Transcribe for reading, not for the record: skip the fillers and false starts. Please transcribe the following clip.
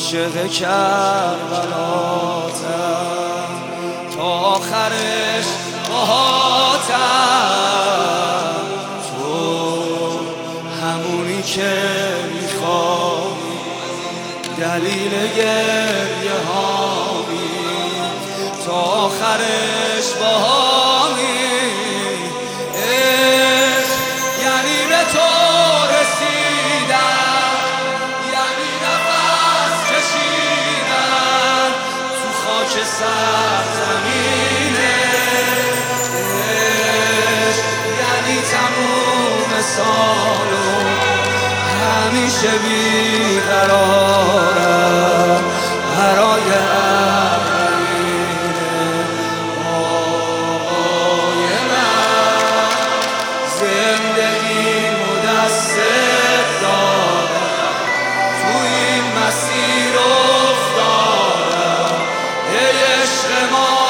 عاشق کربلاتم تا آخرش باهاتم، تو همونی که میخوای، دلیل گریه هامی، تا آخرش باهامی. یعنی به تو رسیدن، یعنی نفس کشیدن تو خاک سرزمینه، یعنی تموم سالو همیشه بیقرارم برای اولینه. آقای من زندگیمو دستت دادم، تو این مسیر افتادم، ای عشق ما